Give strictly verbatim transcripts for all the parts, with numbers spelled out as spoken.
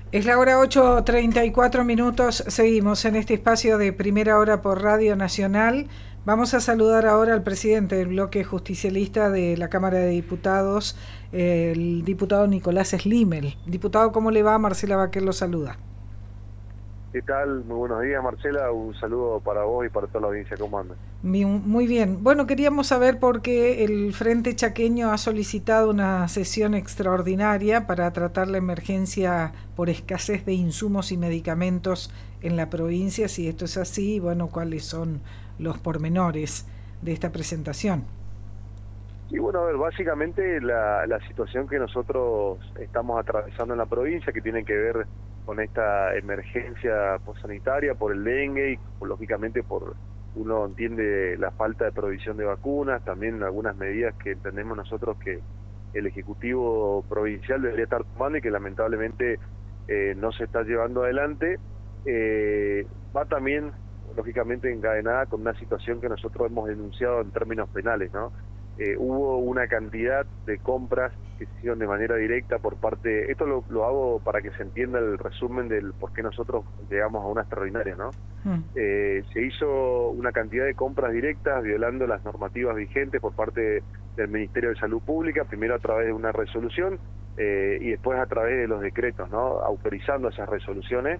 Es la hora ocho treinta y cuatro minutos, seguimos en este espacio de Primera Hora por Radio Nacional. Vamos a saludar ahora al presidente del bloque justicialista de la Cámara de Diputados, eh, el diputado Nicolás Slimel. Diputado, ¿cómo le va? Marcela Baquer lo saluda. ¿Qué tal? Muy buenos días, Marcela. Un saludo para vos y para toda la audiencia. ¿Cómo andan? Muy bien. Bueno, queríamos saber por qué el Frente Chaqueño ha solicitado una sesión extraordinaria para tratar la emergencia por escasez de insumos y medicamentos en la provincia. Si esto es así, y bueno, cuáles son los pormenores de esta presentación. Y bueno, a ver, básicamente la, la situación que nosotros estamos atravesando en la provincia, que tiene que ver con esta emergencia sanitaria por el dengue y lógicamente por, uno entiende, la falta de provisión de vacunas, también algunas medidas que entendemos nosotros que el Ejecutivo Provincial debería estar tomando y que lamentablemente eh, no se está llevando adelante, eh, va también lógicamente encadenada con una situación que nosotros hemos denunciado en términos penales, ¿no? Eh, hubo una cantidad de compras que se hicieron de manera directa por parte, esto lo, lo hago para que se entienda el resumen del por qué nosotros llegamos a una extraordinaria, ¿no? Mm. Eh, se hizo una cantidad de compras directas violando las normativas vigentes por parte del Ministerio de Salud Pública, primero a través de una resolución eh, y después a través de los decretos, ¿no? Autorizando esas resoluciones.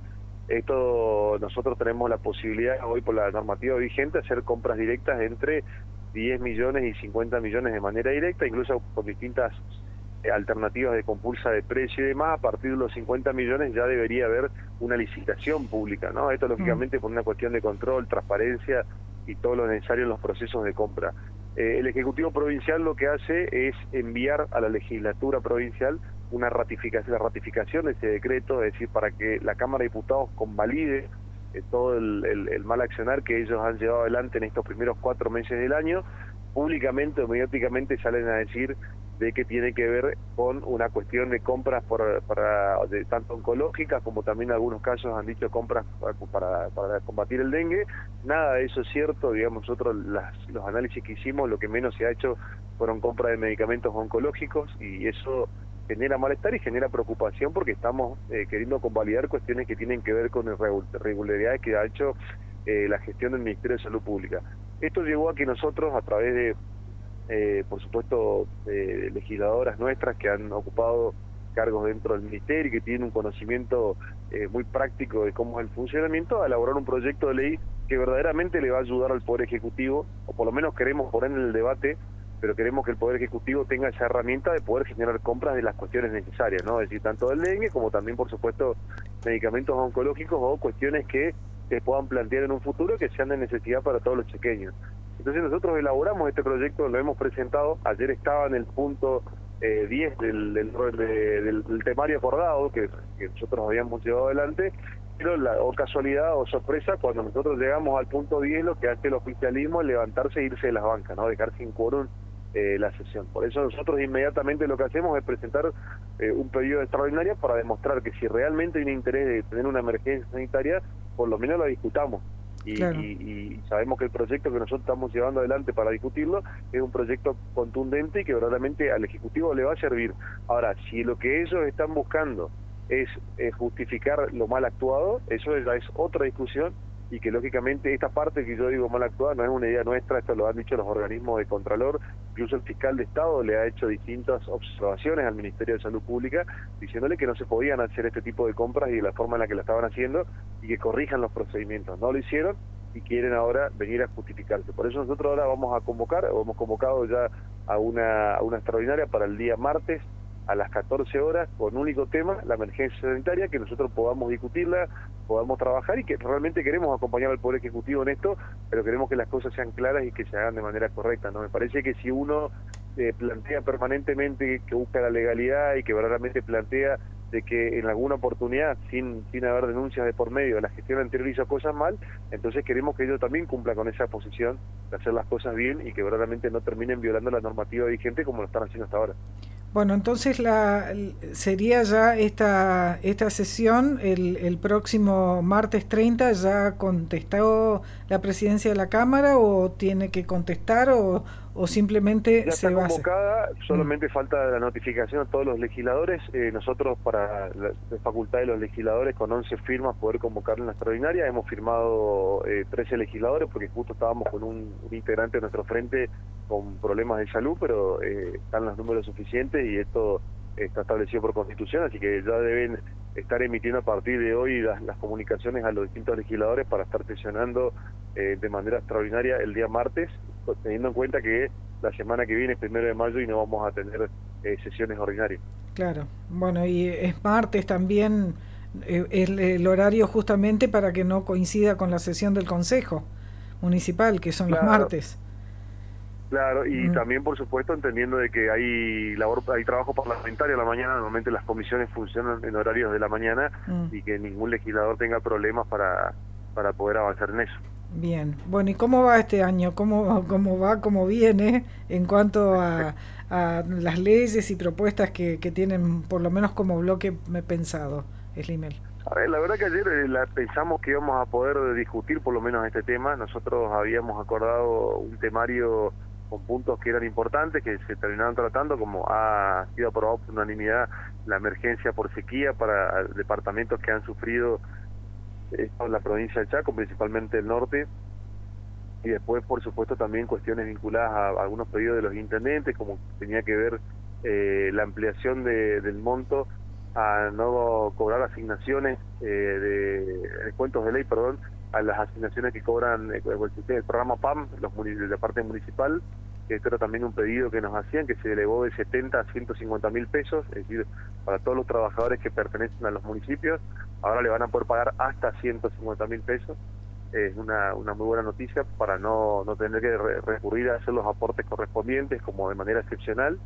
Esto, nosotros tenemos la posibilidad hoy por la normativa vigente de hacer compras directas entre diez millones y cincuenta millones de manera directa, incluso con distintas eh, alternativas de compulsa de precio y demás. A partir de los cincuenta millones ya debería haber una licitación pública, ¿no? Esto lógicamente por una cuestión de control, transparencia y todo lo necesario en los procesos de compra. Eh, el Ejecutivo Provincial lo que hace es enviar a la legislatura provincial una ratificación, la ratificación de ese decreto, es decir, para que la Cámara de Diputados convalide eh, todo el, el, el mal accionar que ellos han llevado adelante en estos primeros cuatro meses del año. Públicamente o mediáticamente salen a decir de que tiene que ver con una cuestión de compras por, para de, tanto oncológicas como también en algunos casos han dicho compras para, para, para combatir el dengue. Nada de eso es cierto, digamos, nosotros las, los análisis que hicimos, lo que menos se ha hecho fueron compras de medicamentos oncológicos y eso genera malestar y genera preocupación porque estamos eh, queriendo convalidar cuestiones que tienen que ver con irregularidades que ha hecho eh, la gestión del Ministerio de Salud Pública. Esto llevó a que nosotros, a través de, eh, por supuesto, eh, legisladoras nuestras que han ocupado cargos dentro del Ministerio y que tienen un conocimiento eh, muy práctico de cómo es el funcionamiento, a elaborar un proyecto de ley que verdaderamente le va a ayudar al Poder Ejecutivo, o por lo menos queremos poner en el debate, pero queremos que el Poder Ejecutivo tenga esa herramienta de poder generar compras de las cuestiones necesarias, ¿no? Es decir, tanto del dengue como también, por supuesto, medicamentos oncológicos o cuestiones que se puedan plantear en un futuro que sean de necesidad para todos los chequeños. Entonces nosotros elaboramos este proyecto, lo hemos presentado, ayer estaba en el punto eh, diez del, del, del, del temario acordado que, que nosotros habíamos llevado adelante, pero la, o casualidad o sorpresa, cuando nosotros llegamos al punto diez, lo que hace el oficialismo es levantarse e irse de las bancas, ¿no? Dejar sin quórum eh, la sesión. Por eso nosotros inmediatamente lo que hacemos es presentar eh, un pedido extraordinario para demostrar que si realmente hay un interés de tener una emergencia sanitaria, por lo menos la discutamos. Y, claro. y, y sabemos que el proyecto que nosotros estamos llevando adelante para discutirlo es un proyecto contundente y que verdaderamente al Ejecutivo le va a servir. Ahora, si lo que ellos están buscando es eh, justificar lo mal actuado, eso ya es otra discusión y que lógicamente esta parte que yo digo mal actuada no es una idea nuestra, esto lo han dicho los organismos de Contralor, incluso el fiscal de Estado le ha hecho distintas observaciones al Ministerio de Salud Pública diciéndole que no se podían hacer este tipo de compras y de la forma en la que la estaban haciendo y que corrijan los procedimientos. No lo hicieron y quieren ahora venir a justificarse. Por eso nosotros ahora vamos a convocar, o hemos convocado ya a una, a una extraordinaria para el día martes a las catorce horas con un único tema, la emergencia sanitaria, que nosotros podamos discutirla, podamos trabajar y que realmente queremos acompañar al Poder Ejecutivo en esto, pero queremos que las cosas sean claras y que se hagan de manera correcta, ¿no? Me parece que si uno eh, plantea permanentemente que busca la legalidad y que verdaderamente plantea de que en alguna oportunidad, sin sin haber denuncias de por medio, la gestión anterior hizo cosas mal, entonces queremos que ellos también cumplan con esa posición de hacer las cosas bien y que verdaderamente no terminen violando la normativa vigente como lo están haciendo hasta ahora. Bueno, entonces la sería ya esta esta sesión el, el próximo martes treinta. ¿Ya contestó la presidencia de la Cámara o tiene que contestar o, o simplemente Ya se está va a hacer? convocada, solamente mm. falta la notificación a todos los legisladores. Eh, nosotros, para la, la facultad de los legisladores, con once firmas, poder convocarla en la extraordinaria. Hemos firmado eh, trece legisladores, porque justo estábamos con un, un integrante de nuestro frente con problemas de salud, pero eh, están los números suficientes y esto está establecido por Constitución, así que ya deben estar emitiendo a partir de hoy las, las comunicaciones a los distintos legisladores para estar sesionando eh, de manera extraordinaria el día martes, teniendo en cuenta que la semana que viene es primero de mayo y no vamos a tener eh, sesiones ordinarias. Claro, bueno, y es martes también eh, el, el horario justamente para que no coincida con la sesión del Consejo Municipal, que son claro. los martes. Claro, y mm. también, por supuesto, entendiendo de que hay labor, hay trabajo parlamentario a la mañana. Normalmente las comisiones funcionan en horarios de la mañana mm. y que ningún legislador tenga problemas para, para poder avanzar en eso. Bien, bueno, ¿y cómo va este año? ¿Cómo, cómo va, cómo viene en cuanto a, a las leyes y propuestas que, que tienen, por lo menos como bloque pensado, Slimel? A ver, la verdad que ayer eh, la, pensamos que íbamos a poder discutir por lo menos este tema. Nosotros habíamos acordado un temario con puntos que eran importantes, que se terminaron tratando, como ha sido aprobado por unanimidad la emergencia por sequía para departamentos que han sufrido esto en la provincia de Chaco, principalmente el norte, y después, por supuesto, también cuestiones vinculadas a, a algunos pedidos de los intendentes, como tenía que ver eh, la ampliación de, del monto a no cobrar asignaciones eh, de descuentos de ley, perdón, a las asignaciones que cobran eh, el, el programa P A M, los de la parte municipal. Esto era también un pedido que nos hacían, que se elevó de setenta a ciento cincuenta mil pesos, es decir, para todos los trabajadores que pertenecen a los municipios, ahora le van a poder pagar hasta ciento cincuenta mil pesos. Es una, una muy buena noticia para no, no tener que re recurrir a hacer los aportes correspondientes como de manera excepcional.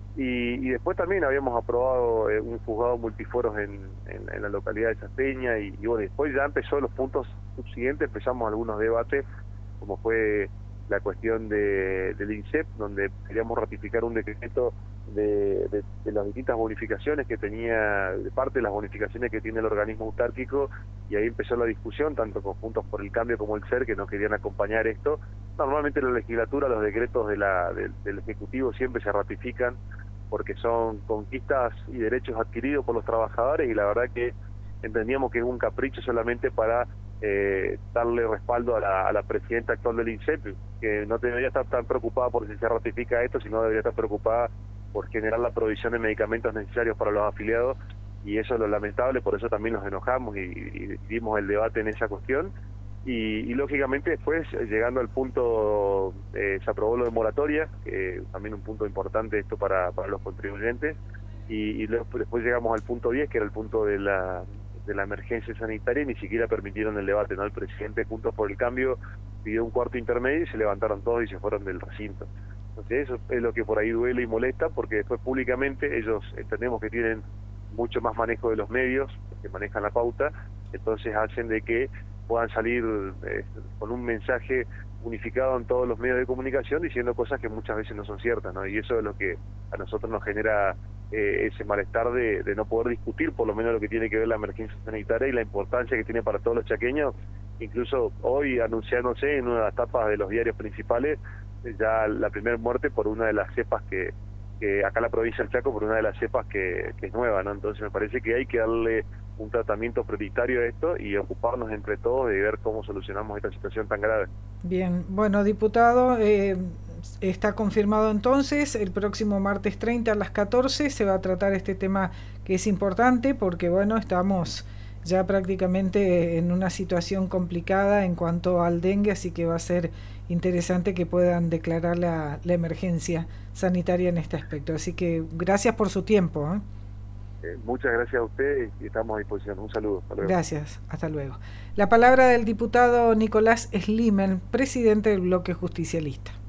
Y, y después también habíamos aprobado eh, un juzgado multiforos en, en, en la localidad de Chasteña y, y bueno, después ya empezó los puntos subsiguientes, empezamos algunos debates, como fue la cuestión de, del INSEP, donde queríamos ratificar un decreto de, de, de las distintas bonificaciones que tenía, de parte de las bonificaciones que tiene el organismo autárquico, y ahí empezó la discusión, tanto con Juntos por el Cambio como el C E R, que no querían acompañar esto. Normalmente en la legislatura los decretos de la, de, del Ejecutivo siempre se ratifican, porque son conquistas y derechos adquiridos por los trabajadores, y la verdad que entendíamos que es un capricho solamente para eh, darle respaldo a la, a la presidenta actual del INSEP, que no debería estar tan preocupada por si se ratifica esto, sino debería estar preocupada por generar la provisión de medicamentos necesarios para los afiliados, y eso es lo lamentable. Por eso también nos enojamos y, y dimos el debate en esa cuestión. Y, y lógicamente después, llegando al punto, eh, se aprobó lo de moratoria, que también un punto importante esto para, para los contribuyentes, y, y luego, después llegamos al punto diez, que era el punto de la, de la emergencia sanitaria, y ni siquiera permitieron el debate, ¿no? El presidente, Juntos por el Cambio, pidió un cuarto intermedio y se levantaron todos y se fueron del recinto. Entonces eso es lo que por ahí duele y molesta, porque después públicamente ellos entendemos que tienen mucho más manejo de los medios, que manejan la pauta, entonces hacen de que puedan salir eh, con un mensaje unificado en todos los medios de comunicación diciendo cosas que muchas veces no son ciertas, ¿no? Y eso es lo que a nosotros nos genera eh, ese malestar de, de no poder discutir por lo menos lo que tiene que ver la emergencia sanitaria y la importancia que tiene para todos los chaqueños. Incluso hoy anunciándose en una de las tapas de los diarios principales ya la primera muerte por una de las cepas que, que acá en la provincia del Chaco, por una de las cepas que, que es nueva, ¿no? Entonces me parece que hay que darle un tratamiento prioritario a esto y ocuparnos entre todos de ver cómo solucionamos esta situación tan grave. Bien, bueno, diputado, eh, está confirmado entonces, el próximo martes treinta a las catorce se va a tratar este tema que es importante porque, bueno, estamos ya prácticamente en una situación complicada en cuanto al dengue, así que va a ser interesante que puedan declarar la, la emergencia sanitaria en este aspecto. Así que gracias por su tiempo, ¿eh? Eh, muchas gracias a usted y estamos a disposición. Un saludo. Hasta luego. Gracias. Hasta luego. La palabra del diputado Nicolás Slimel, presidente del bloque justicialista.